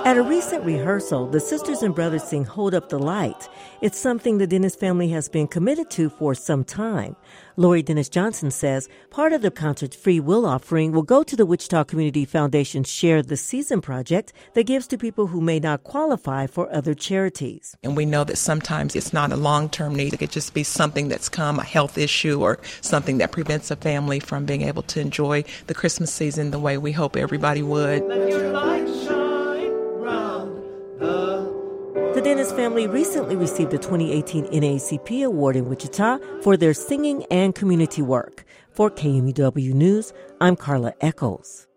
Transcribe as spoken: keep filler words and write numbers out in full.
At a recent rehearsal, the sisters and brothers sing Hold Up the Light. It's something the Dennis family has been committed to for some time. Lori Dennis Johnson says part of the concert's free will offering will go to the Wichita Community Foundation's Share the Season project that gives to people who may not qualify for other charities. And we know that sometimes it's not a long-term need. It could just be something that's come, a health issue or something that prevents a family from being able to enjoy the Christmas season the way we hope everybody would. Let your light shine round the... The Dennis family recently received a twenty eighteen N double A C P award in Wichita for their singing and community work. For K M U W News, I'm Carla Echols.